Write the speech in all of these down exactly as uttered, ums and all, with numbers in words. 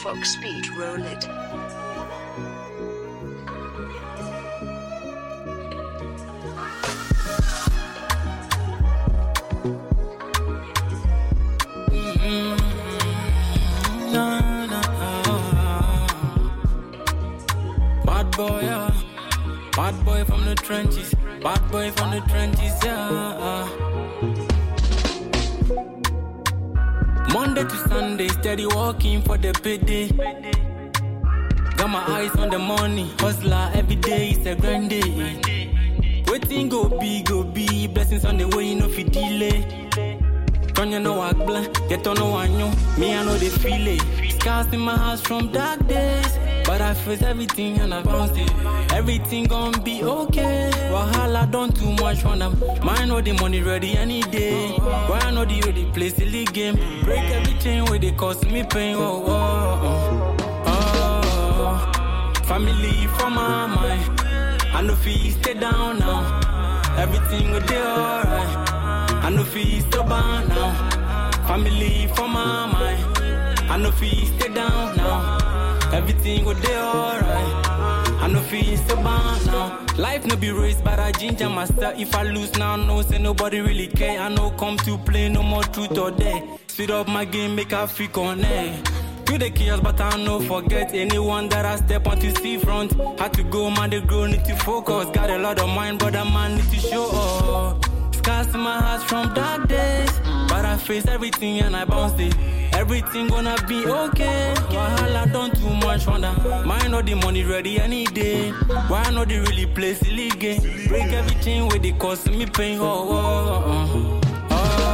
Fox Speed, roll it. Bad boy, yeah. Bad boy from the trenches. Bad boy from the trenches, yeah. Monday to Sunday, steady walking for the payday. Got my eyes on the money, hustler every day is a grand day. Waiting go be, go be, blessings on the way, no fi delay. Turn you know act blank, get on no one you. Me I know they feel it. Scars in my house from dark days, but I face everything and I bounced it. Everything gon' be okay. Wahala done too much for them. Mine know the money ready any day. But I know the way they play silly game. Break everything where they cost me pain. Oh, oh, oh, oh. Family for my mind. I know fi stay down now. Everything will be alright. I know fi stay down now. Family for my mind. I know fi stay down now. Everything will be alright. I know fi stay down now. Life no be race, but I ginger myself. If I lose now, no say nobody really care. I know come to play, no more truth or dare. Speed up my game, make I feel connect. You the chaos, but I no forget anyone that I step on to see front. Had to go, man, they grow, need to focus. Got a lot of mind, but that man need to show up. Scars in my heart from dark days, but I face everything and I bounce it. Everything gonna be okay. Wahala done too much for them. Mine know the money ready any day. Why not they really play silly game? Break everything where they cost me pain. Oh, oh, oh,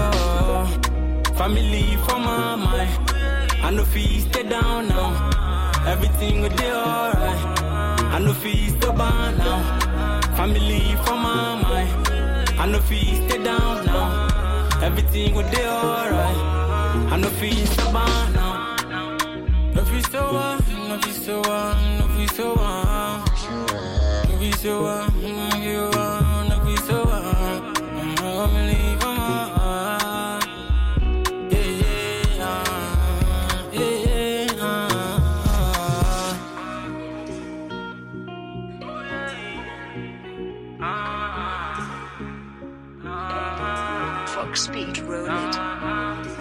oh. Family for my mind. I know fi stay down now. Everything will be alright. I know fi stay down now. Family for my mind. I know fi stay down now. Everything will be alright. I know fi stay down now. No fi so on, no fi so on, no fi so on. No fi so on, no fi so on, no fi so on. Family for my mind. Yeah, yeah, yeah, yeah. Fox Speed, roll it.